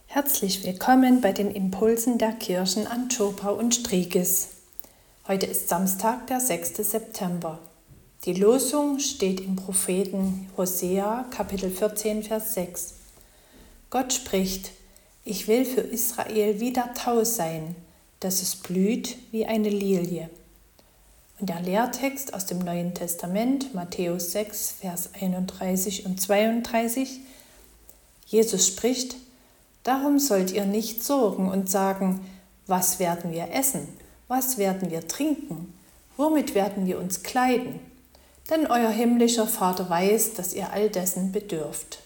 Herzlich willkommen bei den Impulsen der Kirchen Antiopa und Striegis. Heute ist Samstag, der 6. September. Die Losung steht im Propheten Hosea, Kapitel 14, Vers 6. Gott spricht: Ich will für Israel wie der Tau sein, dass es blüht wie eine Lilie. Und der Lehrtext aus dem Neuen Testament, Matthäus 6, Vers 31 und 32. Jesus spricht: Darum sollt ihr nicht sorgen und sagen, was werden wir essen, was werden wir trinken, womit werden wir uns kleiden? Denn euer himmlischer Vater weiß, dass ihr all dessen bedürft.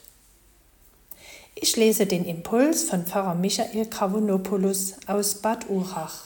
Ich lese den Impuls von Pfarrer Michael Kavonopoulos aus Bad Urach.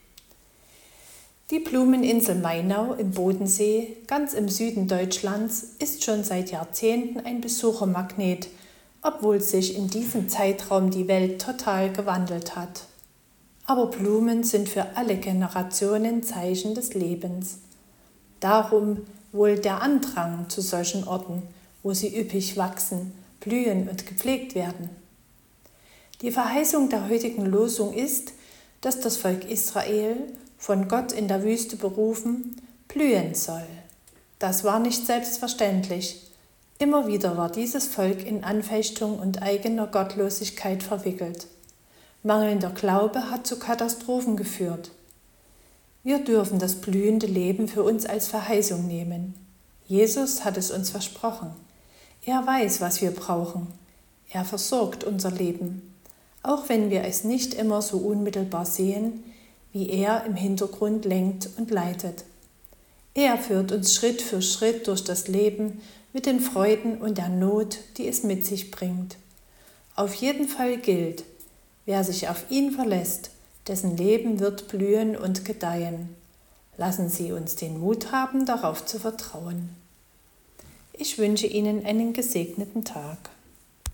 Die Blumeninsel Mainau im Bodensee, ganz im Süden Deutschlands, ist schon seit Jahrzehnten ein Besuchermagnet, obwohl sich in diesem Zeitraum die Welt total gewandelt hat. Aber Blumen sind für alle Generationen Zeichen des Lebens. Darum wohl der Andrang zu solchen Orten, wo sie üppig wachsen, blühen und gepflegt werden. Die Verheißung der heutigen Losung ist, dass das Volk Israel, von Gott in der Wüste berufen, blühen soll. Das war nicht selbstverständlich. Immer wieder war dieses Volk in Anfechtung und eigener Gottlosigkeit verwickelt. Mangelnder Glaube hat zu Katastrophen geführt. Wir dürfen das blühende Leben für uns als Verheißung nehmen. Jesus hat es uns versprochen. Er weiß, was wir brauchen. Er versorgt unser Leben, auch wenn wir es nicht immer so unmittelbar sehen, wie er im Hintergrund lenkt und leitet. Er führt uns Schritt für Schritt durch das Leben mit den Freuden und der Not, die es mit sich bringt. Auf jeden Fall gilt: Wer sich auf ihn verlässt, dessen Leben wird blühen und gedeihen. Lassen Sie uns den Mut haben, darauf zu vertrauen. Ich wünsche Ihnen einen gesegneten Tag.